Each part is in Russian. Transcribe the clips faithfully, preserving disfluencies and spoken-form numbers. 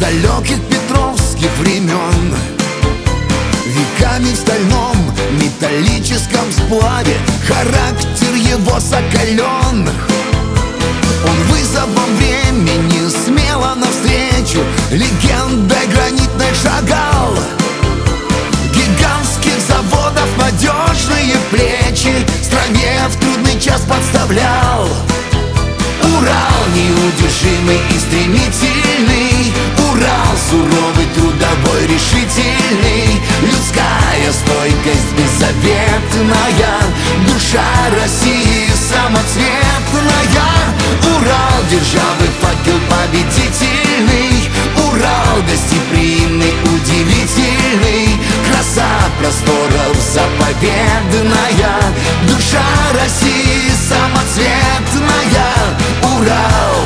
далеких петровских времен. Веками в стальном металлическом сплаве характер его закален. Он вызовом времени смело навстречу легендой гранитной шагал. Гигантских заводов надежные плечи стране в трудный час подставлял. Урал неудержимый и стремительный, Урал суровый, трудовой, решительный. Людская стойкость беззаветная, душа России самоцветная. Урал державы факел победительный, Урал гостеприимный, удивительный. Краса просторов заповедная, душа России самоцветная. Урал.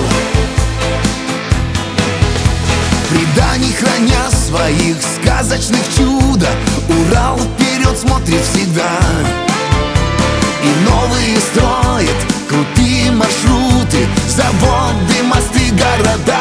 Преданий храня своих сказочных чудо, Урал вперед смотрит всегда и новые строит крутые маршруты, заводы, мосты, города.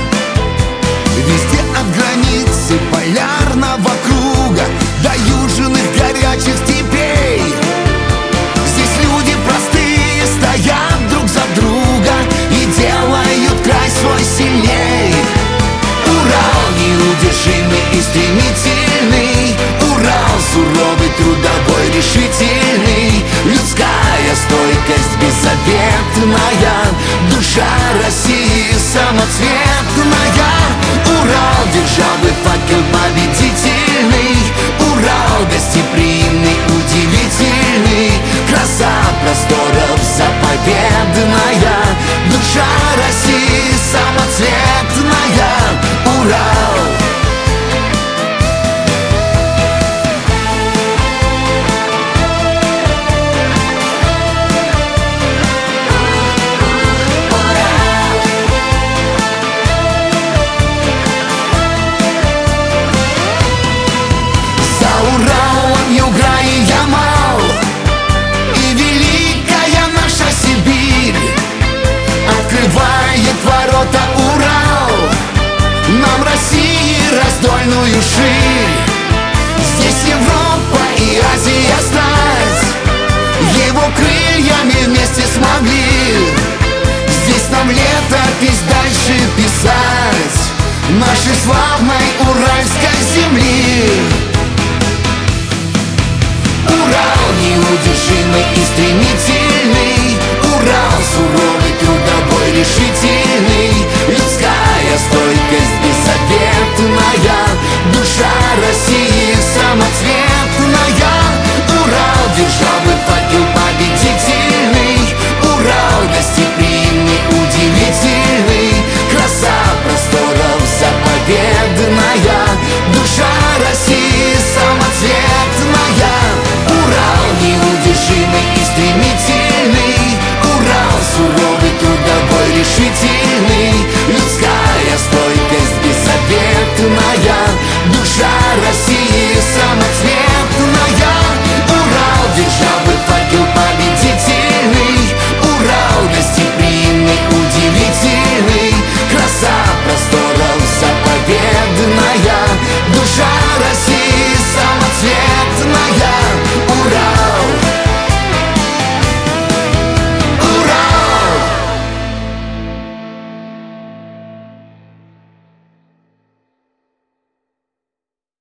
Везде от границы полярного круга до южных горячих степей. Здесь люди простые стоят друг за друга и делают край свой сильней. Урал неудержимый и стремительный, Урал суровый, трудовой, решительный. Людская стойкость беззаветная, душа России самоцветная. Урал державы факел победительный, Урал гостеприимный, удивительный. Краса просторов заповедная, душа России самоцветная. Урал. Уралом юга и Ямал, и великая наша Сибирь открывает ворота. Урал нам России раздольную ширь. Здесь Европа и Азия стать его крыльями вместе смогли. Здесь нам летопись дальше писать нашей славной уральской земли. Урал неудержимый и стремительный, Урал суровый, трудовой, решительный. Людская стойкость беззаветная, душа России самоцветная. Урал державы факел победительный, Урал гостеприимный, удивительный. Краса просторов заповедная, душа России самоцветная. Урал неудержимый и стремительный, Урал суровый, трудовой, решительный. Людская стойкость беззаветная, душа России самоцветная. Урал державы факел победительный, Урал гостеприимный, удивительный. Краса просторов заповедная,